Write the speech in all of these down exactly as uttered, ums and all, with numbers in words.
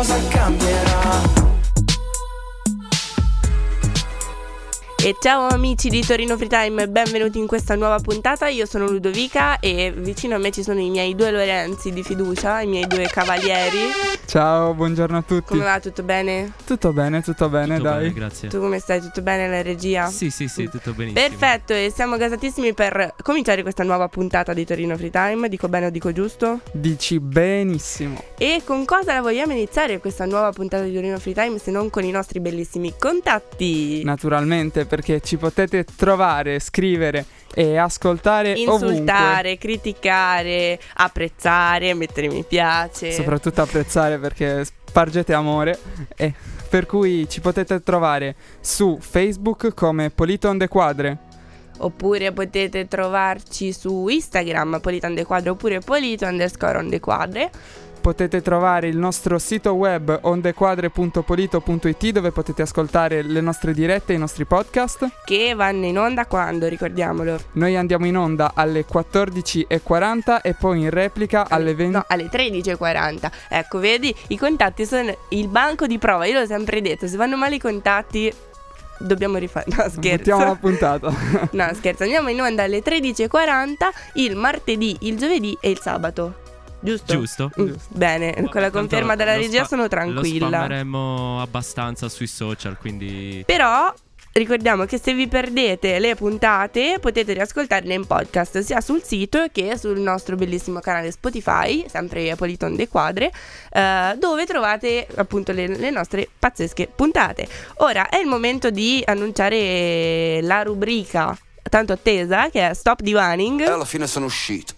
cosa cambierà. E ciao amici di Torino Free Time, benvenuti in questa nuova puntata. Io sono Ludovica e vicino a me ci sono i miei due Lorenzi di fiducia, i miei due cavalieri. Ciao, buongiorno a tutti. Come va? Tutto bene? Tutto bene, tutto bene, tutto dai. Bene, grazie. Tu come stai? Tutto bene la regia? Sì, sì, sì, tutto benissimo. Perfetto, e siamo gasatissimi per cominciare questa nuova puntata di Torino Free Time. Dico bene o dico giusto? Dici benissimo. E con cosa la vogliamo iniziare questa nuova puntata di Torino Free Time se non con i nostri bellissimi contatti? Naturalmente, perché ci potete trovare, scrivere e ascoltare insultare, ovunque. criticare, apprezzare, mettere mi piace. Soprattutto apprezzare, perché spargete amore. E per cui ci potete trovare su Facebook come Polito on the Quadre. Oppure potete trovarci su Instagram Polito on the Quadre oppure Polito underscore on the Quadre. Potete trovare il nostro sito web ondequadre punto polito punto it, dove potete ascoltare le nostre dirette e i nostri podcast, che vanno in onda quando, ricordiamolo. Noi andiamo in onda alle quattordici e quaranta e poi in replica alle, alle venti. No, alle tredici e quaranta. Ecco, vedi, i contatti sono il banco di prova. Io l'ho sempre detto, se vanno male i contatti dobbiamo rifare. No, scherzo. Mettiamo la puntata. No, scherzo. Andiamo in onda alle tredici e quaranta il martedì, il giovedì e il sabato. Giusto? Giusto. Mm, bene, Vabbè, con la conferma della regia spa- sono tranquilla. Lo spammeremo abbastanza sui social, quindi... Però ricordiamo che se vi perdete le puntate potete riascoltarle in podcast sia sul sito che sul nostro bellissimo canale Spotify, sempre Polito on the Quadre, eh, dove trovate appunto le, le nostre pazzesche puntate. Ora è il momento di annunciare la rubrica tanto attesa, che è Stop Divaning. E alla fine sono uscito.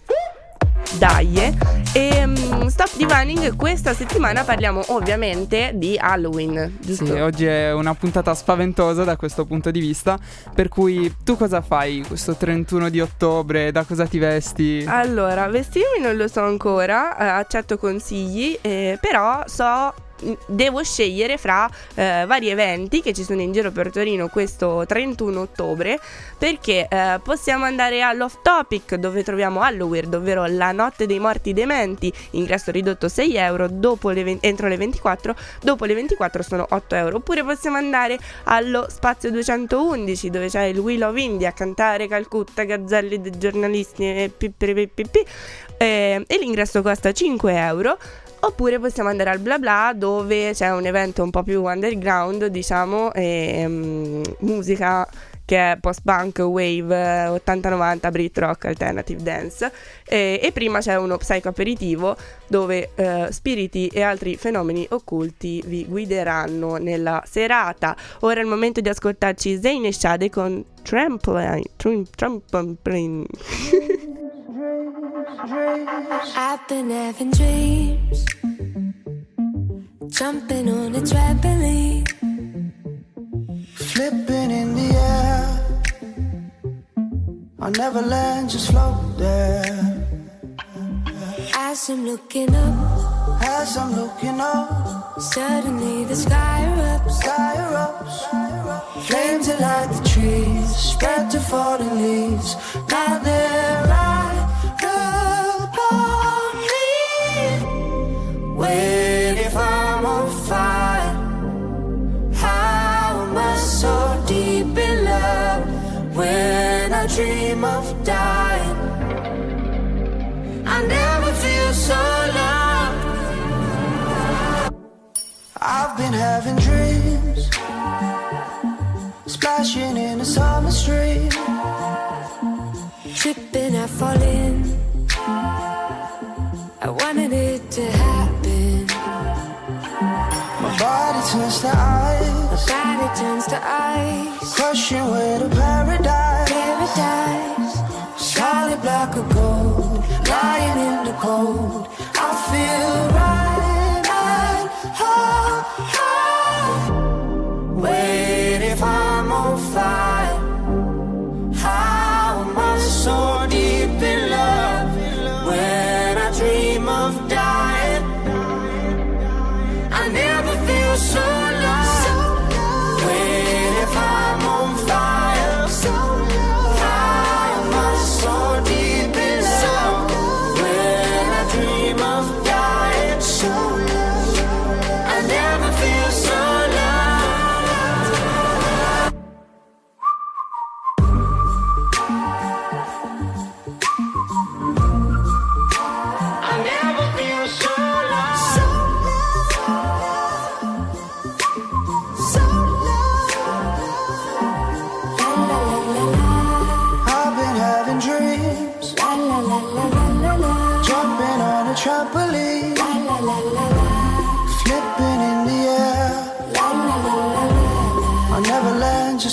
Dai, e um, Stop Divaning, questa settimana parliamo ovviamente di Halloween, giusto? Sì, oggi è una puntata spaventosa da questo punto di vista. Per cui tu cosa fai questo trentuno di ottobre? Da cosa ti vesti? Allora, vestirmi non lo so ancora, eh, accetto consigli, eh, però so... devo scegliere fra eh, vari eventi che ci sono in giro per Torino questo trentuno ottobre, perché eh, possiamo andare all'Off Topic, dove troviamo Halloween, ovvero la notte dei morti dementi, ingresso ridotto sei euro, dopo le ve- entro le ventiquattro, dopo le ventiquattro sono otto euro. Oppure possiamo andare allo Spazio duecentoundici, dove c'è il Wheel of India, cantare Calcutta, gazzelli dei giornalisti e pippi, eh, e l'ingresso costa cinque euro. Oppure possiamo andare al Bla Bla, dove c'è un evento un po' più underground, diciamo, e, um, musica che è post-punk, wave, ottanta novanta, Brit rock, alternative dance, e, e prima c'è uno psycho aperitivo dove uh, spiriti e altri fenomeni occulti vi guideranno nella serata. Ora è il momento di ascoltarci Zayn e Shade con Trampoline trum, Trampoline. I've been having dreams, jumping on a trampoline, flipping in the air. I'll never land, just float there. As I'm looking up, as I'm looking up, suddenly the sky erupts, sky erupts. Flames that light the trees, spread to falling leaves. Now they're right upon me. Wait, if I'm on fire, how am I so deep in love? When I dream of dying, I never feel so loved. I've been having dreams, splashing in a summer stream, tripping, I fall in. I wanted it to happen. My body turns to ice, My body turns to ice, crushing way to paradise. Paradise, solid black or gold, lying in the cold. I feel right at home. Wait, if I'm on fire, how am I so deep in love? When I dream of dying, I never feel so lost. Wait, if I'm on fire, so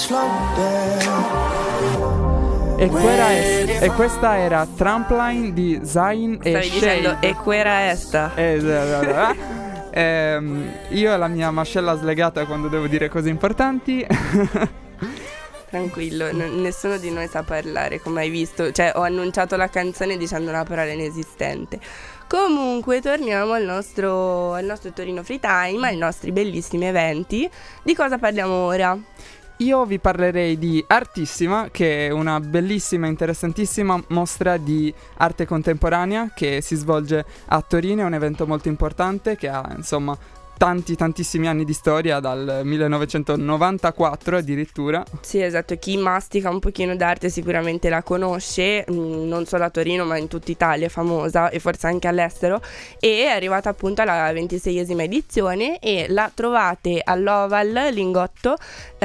slow down. E, quera es- e questa era Trampoline di Zayn e Stavi dicendo Shade. e quera esta. Eh, ehm, io e la mia mascella slegata quando devo dire cose importanti. Tranquillo, n- nessuno di noi sa parlare, come hai visto. Cioè, ho annunciato la canzone dicendo una parola inesistente. Comunque, torniamo al nostro, al nostro Torino Free Time, ai nostri bellissimi eventi. Di cosa parliamo ora? Io vi parlerei di Artissima, che è una bellissima e interessantissima mostra di arte contemporanea che si svolge a Torino. È un evento molto importante che ha, insomma, tanti tantissimi anni di storia, dal millenovecentonovantaquattro addirittura. Sì, esatto, chi mastica un pochino d'arte sicuramente la conosce, mh, non solo a Torino ma in tutta Italia è famosa e forse anche all'estero, e è arrivata appunto alla ventiseiesima edizione e la trovate all'Oval Lingotto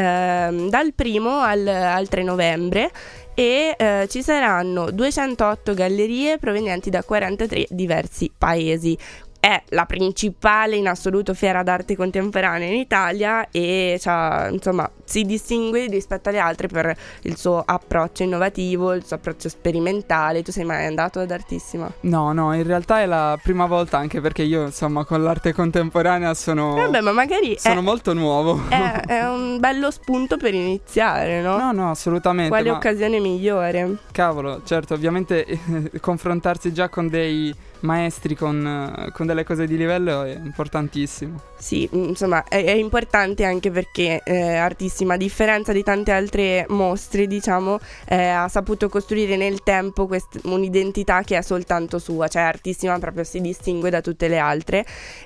ehm, dal primo al, al tre novembre. E eh, ci saranno duecentootto gallerie provenienti da quarantatré diversi paesi. È la principale in assoluto fiera d'arte contemporanea in Italia e cioè, insomma si distingue rispetto alle altre per il suo approccio innovativo, il suo approccio sperimentale. Tu sei mai andato ad Artissima? No, no, in realtà è la prima volta, anche perché io, insomma, con l'arte contemporanea sono Vabbè, ma magari sono è, molto nuovo. è, è un bello spunto per iniziare, no? No, no, assolutamente. Quale ma occasione migliore? cavolo, certo, ovviamente eh, confrontarsi già con dei maestri, con, eh, con delle cose di livello è importantissimo. Sì, insomma è, è importante anche perché eh, Artissima, a differenza di tante altre mostre, diciamo, eh, ha saputo costruire nel tempo quest- un'identità che è soltanto sua. Cioè Artissima proprio si distingue da tutte le altre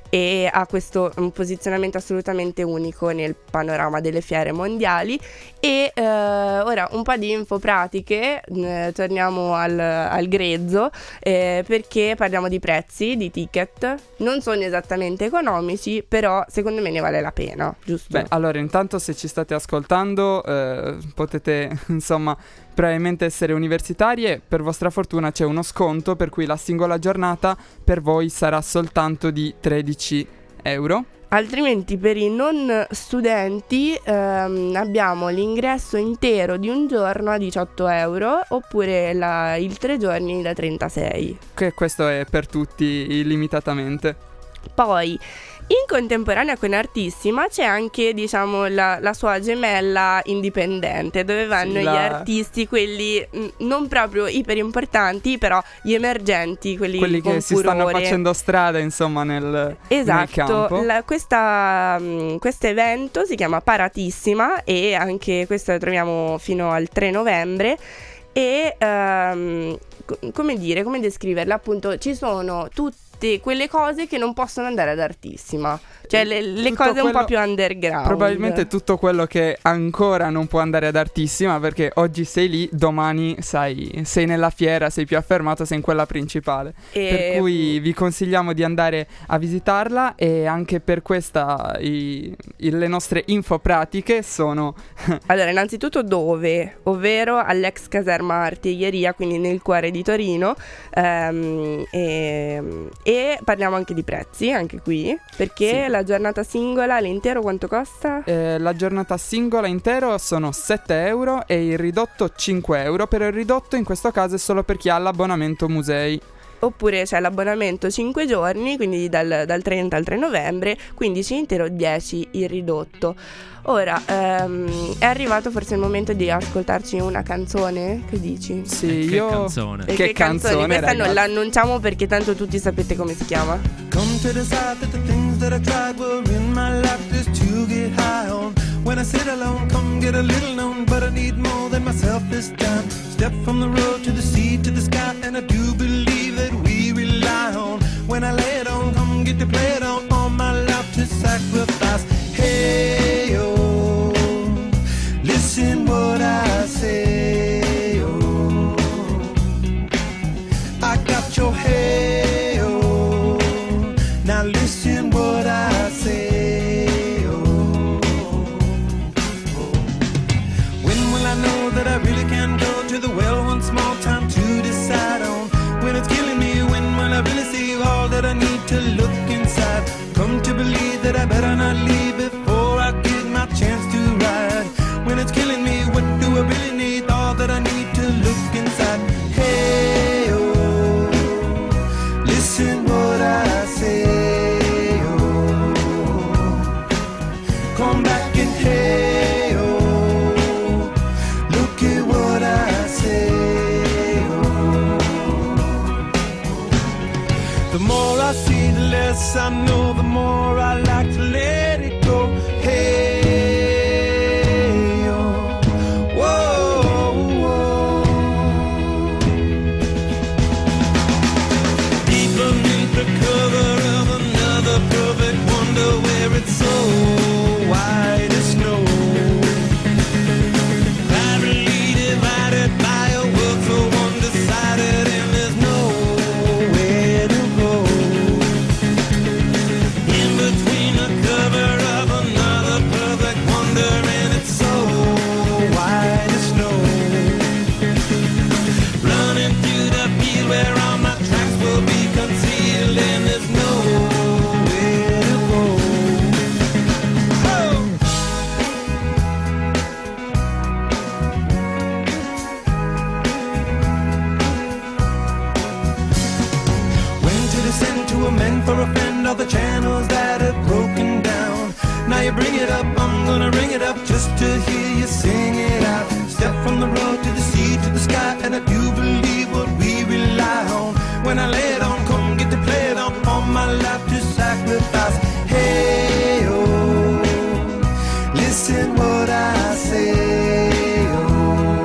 e ha questo un posizionamento assolutamente unico nel panorama delle fiere mondiali. E eh, ora un po' di info pratiche, eh, torniamo al, al grezzo, eh, perché parliamo di prezzi, di ticket. Non sono esattamente economici, però secondo me ne vale la pena, giusto? Beh, allora, intanto se ci state ascoltando eh, potete, insomma, probabilmente essere universitarie. Per vostra fortuna c'è uno sconto per cui la singola giornata per voi sarà soltanto di tredici euro. Altrimenti per i non studenti ehm, abbiamo l'ingresso intero di un giorno a diciotto euro oppure la, il tre giorni da trentasei. Che questo è per tutti illimitatamente. Poi in contemporanea con Artissima c'è anche, diciamo, la, la sua gemella indipendente, dove vanno Sì, la- gli artisti, quelli mh, non proprio iper importanti, però gli emergenti, quelli, Quelli con che si stanno furore. facendo strada, insomma, nel, nel Esatto, campo. la, questa, mh, questo evento si chiama Paratissima e anche questo lo troviamo fino al tre novembre. E ehm, co- come dire, come descriverla? Appunto, ci sono tutte quelle cose che non possono andare ad Artissima, cioè le, le Tutto cose un quello- po' più underground. Probabilmente tutto quello che ancora non può andare ad Artissima, perché oggi sei lì, domani sai, sei nella fiera, sei più affermato, sei in quella principale. E- Per cui vi consigliamo di andare a visitarla, e anche per questa i- i- le nostre info pratiche sono Allora, innanzitutto dove? Ovvero all'ex caserma Artiglieria, quindi nel cuore di Torino. ehm, e, e parliamo anche di prezzi, anche qui, perché Sì. la giornata singola, l'intero quanto costa? eh, la giornata singola intero sono sette euro e il ridotto cinque euro. Però il ridotto in questo caso è solo per chi ha l'abbonamento musei. Oppure c'è l'abbonamento cinque giorni, quindi dal, dal trenta al tre novembre, quindici intero, dieci il ridotto. Ora, ehm, è arrivato forse il momento di ascoltarci una canzone? Che dici? Sì, Che io canzone. E Che canzone, Questa non ragazzi. l'annunciamo perché tanto tutti sapete come si chiama. Come to decide that the things that I tried were in my life just to get high on. When I sit alone, come get a little known, but I need more than myself this time. Step from the road to the sea to the sky, and I do believe that we rely on. When I lay it on, come get to play it on, all my life to sacrifice. Hey, oh, listen what I say, oh, I got your hey, oh, now listen what I say, oh, oh. When will I know that I really can go to the well one small time to decide on? When it's killing me, when will I really see all that I need to look inside? Come to believe that I better not leave before I get my chance to ride. When it's killing me, I know, the more I like to let it go. Hey, oh, whoa, whoa. Deep beneath the cover of another perfect wonder, where it's so white as snow. Privately divided by a world so undecided, and there's nowhere to go. In between the cover of another perfect wonder, and it's so white as snow. Running through the field where all my tracks will be concealed, and there's nowhere to go. Oh! Went to descend to amend for a friend all the channels that have broken down. Now you bring it up, I'm gonna ring it up just to hear you sing it out. Step from the road to the sea to the sky, and I do believe what we rely on. When I lay it on, come get to play it on, all my life to sacrifice. Hey, oh, listen what I say, oh,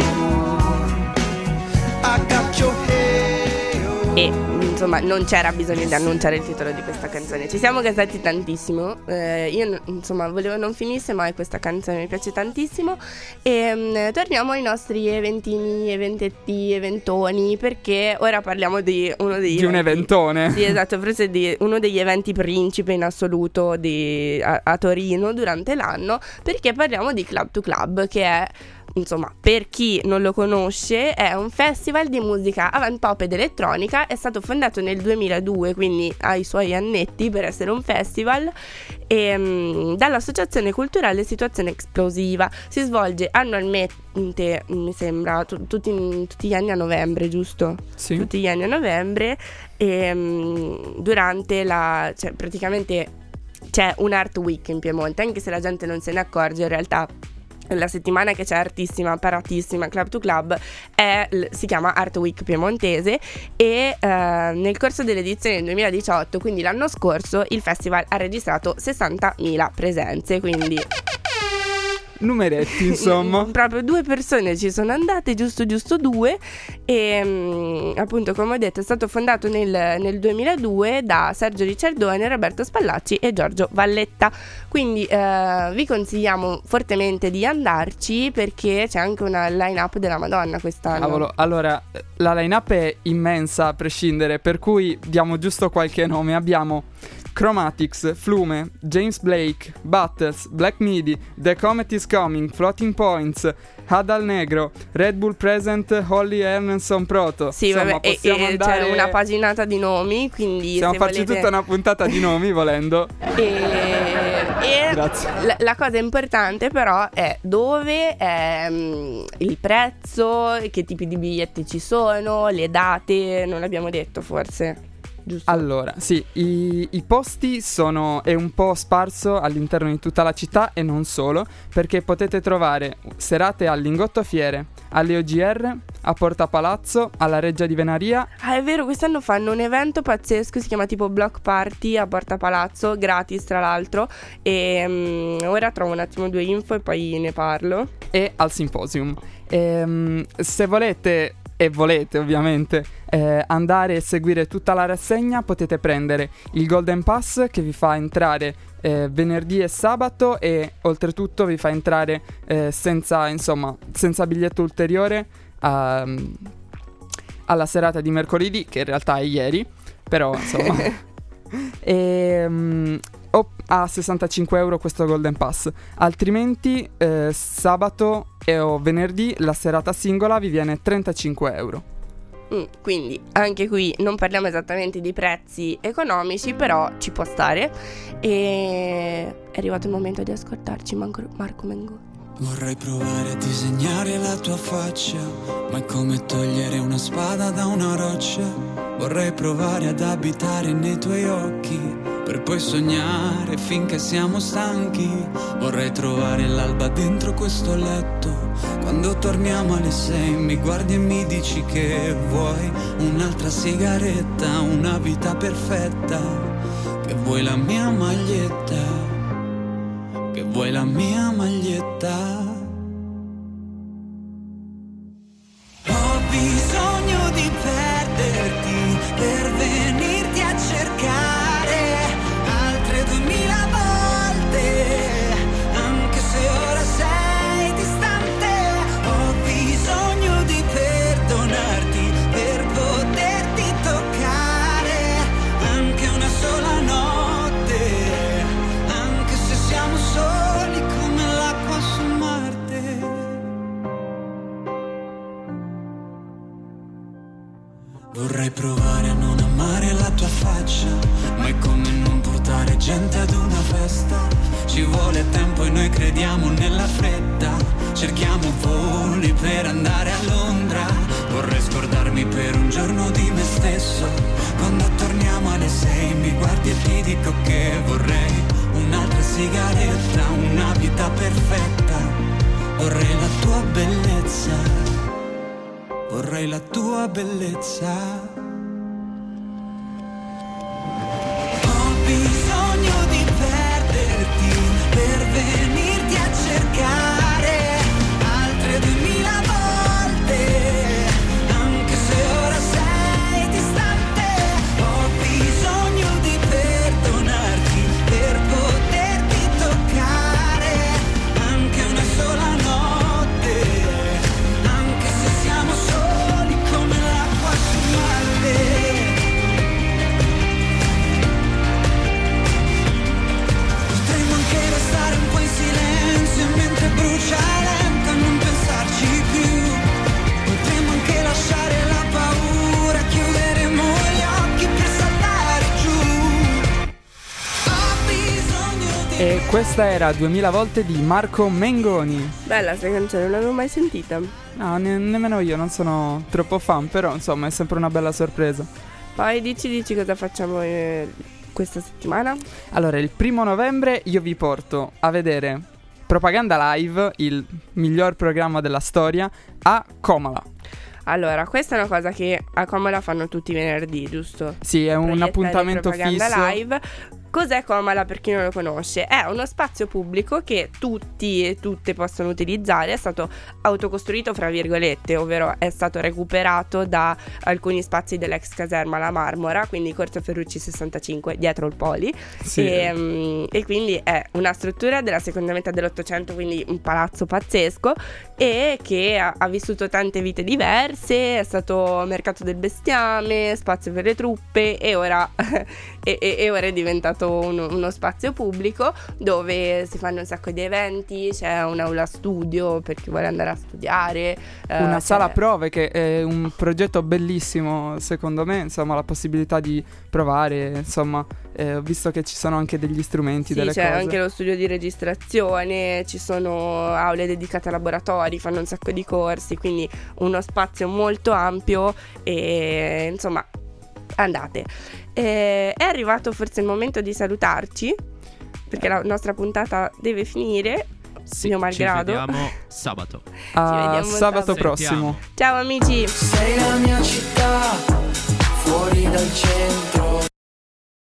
I got your hey, oh. E insomma non c'era bisogno di annunciare il titolo di questa canzone. Ci siamo gasati tantissimo. eh, Io insomma volevo non finisse, ma questa canzone mi piace tantissimo. E um, torniamo ai nostri eventini, eventetti, eventoni, perché ora parliamo di uno degli Di un eventi- eventone. Sì, esatto, forse di uno degli eventi principe in assoluto di, a, a Torino durante l'anno, perché parliamo di Club to Club, che è, insomma, per chi non lo conosce, è un festival di musica avant pop ed elettronica. È stato fondato nel duemiladue, quindi ha i suoi annetti per essere un festival, e, um, dall'Associazione Culturale Situazione Esplosiva. Si svolge annualmente, mi sembra, tu- tutti, tutti gli anni a novembre, giusto? Sì. Tutti gli anni a novembre, e um, durante la, cioè praticamente c'è un Art Week in Piemonte, anche se la gente non se ne accorge. In realtà la settimana che c'è artissima, paratissima, Club to Club, è, si chiama Art Week Piemontese, e eh, nel corso dell'edizione del duemiladiciotto, quindi l'anno scorso, il festival ha registrato sessantamila presenze, quindi Numeretti, insomma. proprio due persone ci sono andate, giusto giusto due. E um, appunto, come ho detto, è stato fondato nel, nel duemiladue da Sergio Ricciardone, Roberto Spallacci e Giorgio Valletta. Quindi uh, vi consigliamo fortemente di andarci, perché c'è anche una line-up della Madonna quest'anno. Cavolo, allora, la line-up è immensa a prescindere, per cui diamo giusto qualche nome. Abbiamo Chromatics, Flume, James Blake, Butters, Black Midi, The Comet is Coming, Floating Points, Hadal Negro, Red Bull Present, Holly Erneson Proto. Sì, Insomma, vabbè, e, possiamo e andare... c'è una paginata di nomi, quindi Possiamo se farci volete... tutta una puntata di nomi, volendo. E, e Grazie. la, la cosa importante però è dove, ehm, il prezzo, che tipi di biglietti ci sono, le date, non l'abbiamo detto forse, giusto? Allora, sì, i, i posti sono è un po' sparso all'interno di tutta la città, e non solo, perché potete trovare serate al Lingotto Fiere, alle O G R, a Porta Palazzo, alla Reggia di Venaria. Ah, è vero, quest'anno fanno un evento pazzesco, si chiama tipo Block Party a Porta Palazzo, gratis tra l'altro, e um, ora trovo un attimo due info e poi ne parlo. E al Symposium. Ehm, se volete, e volete ovviamente, eh, andare e seguire tutta la rassegna, potete prendere il Golden Pass, che vi fa entrare eh, venerdì e sabato, e oltretutto vi fa entrare eh, senza, insomma, senza biglietto ulteriore a, alla serata di mercoledì, che in realtà è ieri, però insomma. E, um, o a sessantacinque euro questo Golden Pass. Altrimenti eh, sabato e o venerdì la serata singola vi viene trentacinque euro. Mm, quindi anche qui non parliamo esattamente di prezzi economici, però ci può stare. E è arrivato il momento di ascoltarci Marco, Marco Mengoni. Vorrei provare a disegnare la tua faccia, ma è come togliere una spada da una roccia. Vorrei provare ad abitare nei tuoi occhi, per poi sognare finché siamo stanchi. Vorrei trovare l'alba dentro questo letto, quando torniamo alle sei mi guardi e mi dici che vuoi un'altra sigaretta, una vita perfetta. che vuoi la mia maglietta, che vuoi la mia maglietta. Ho bisogno di perderti per venirti a cercare altre duemila volte, anche se ora sei distante. Ho bisogno di perdonarti per poterti toccare anche una sola notte, anche se siamo soli come l'acqua su Marte. Vorrei provare a non amare la tua faccia, ma è come non portare gente ad una festa. Ci vuole tempo e noi crediamo nella fretta, cerchiamo voli per andare a Londra. Vorrei scordarmi per un giorno di me stesso, quando torniamo alle sei mi guardi e ti dico che vorrei un'altra sigaretta, una vita perfetta. Vorrei la tua bellezza, vorrei la tua bellezza. Ho bisogno di perderti per venirti a cercare altre duemila volte, anche se ora sei distante. Ho bisogno di perdonarti per poterti toccare anche una sola notte, anche se siamo soli come l'acqua su Marte. Potremmo anche restare un po' in silenzio mentre brucia lenta, non pensarci più. Potremmo anche lasciare la paura, chiuderemo gli occhi per saltare giù. Ho bisogno di E questa era duemila volte di Marco Mengoni. Bella sta canzone, non l'avevo mai sentita. No, ne- nemmeno io, non sono troppo fan, però insomma è sempre una bella sorpresa. Poi dici, dici cosa facciamo eh, questa settimana? Allora, il primo novembre io vi porto a vedere Propaganda Live, il miglior programma della storia, a Comala. Allora, questa è una cosa che a Comala fanno tutti i venerdì, giusto? Sì, è un Proiettare appuntamento Propaganda fisso. Live. Cos'è Comala per chi non lo conosce? È uno spazio pubblico che tutti e tutte possono utilizzare, è stato autocostruito fra virgolette, ovvero è stato recuperato da alcuni spazi dell'ex caserma La Marmora, quindi Corso Ferrucci sessantacinque, dietro il Poli. Sì. E, mm, e quindi è una struttura della seconda metà dell'Ottocento, quindi un palazzo pazzesco, e che ha, ha vissuto tante vite diverse, è stato mercato del bestiame, spazio per le truppe e ora, e, e, e ora è diventato uno, uno spazio pubblico dove si fanno un sacco di eventi, c'è un'aula studio per chi vuole andare a studiare, eh, Una c'è- sala prove che è un progetto bellissimo secondo me, insomma la possibilità di provare, insomma eh, ho visto che ci sono anche degli strumenti, Sì, delle c'è cose. anche lo studio di registrazione, ci sono aule dedicate a laboratori, fanno un sacco di corsi, quindi uno spazio molto ampio e insomma andate. Eh, è arrivato forse il momento di salutarci, perché la nostra puntata deve finire, Sì, mio ci malgrado. vediamo sabato. A vediamo sabato sabato. prossimo. Sentiamo. Ciao amici! Sei la mia città, fuori dal centro.